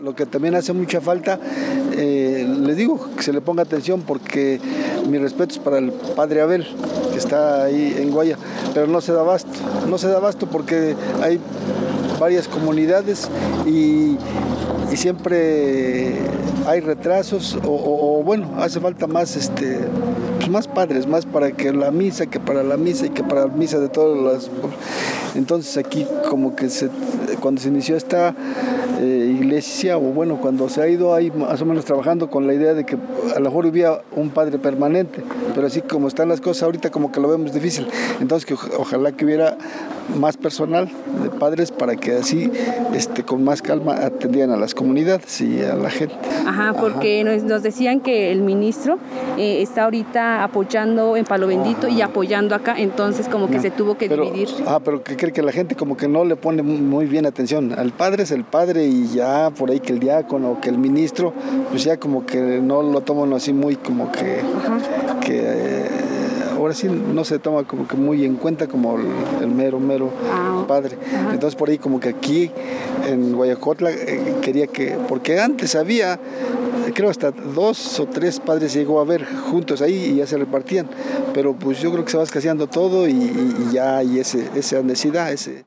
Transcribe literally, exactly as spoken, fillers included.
Lo que también hace mucha falta, eh, les digo, que se le ponga atención porque mis respetos para el padre Abel, que está ahí en Guaya, pero no se da abasto, no se da abasto porque hay varias comunidades y, y siempre hay retrasos o, o, o bueno, hace falta más este pues más padres, más para que la misa, que para la misa y que para la misa de todas las... Entonces aquí como que se, cuando se inició esta eh, iglesia, o bueno, cuando se ha ido ahí más o menos trabajando con la idea de que a lo mejor hubiera un padre permanente, pero así como están las cosas ahorita como que lo vemos difícil, entonces que ojalá que hubiera más personal de padres para que así este, con más calma atendieran a las comunidades y a la gente. Ajá, porque Ajá. Nos, nos decían que el ministro eh, está ahorita apoyando en Palo Bendito Ajá. y apoyando acá, entonces como que no, se tuvo que pero, dividir. Ah, pero que cree que la gente como que no le pone muy bien atención. Al padre es el padre y ya por ahí que el diácono, que el ministro, pues ya como que no lo toman así muy como que... Ajá. que eh, ahora sí no se toma como que muy en cuenta como el, el mero, mero ah, padre. Ajá. Entonces por ahí como que aquí en Guayacotla eh, quería que, porque antes había, creo hasta dos o tres padres llegó a ver juntos ahí y ya se repartían, pero pues yo creo que se va escaseando todo y, y ya hay ese, esa necesidad, ese...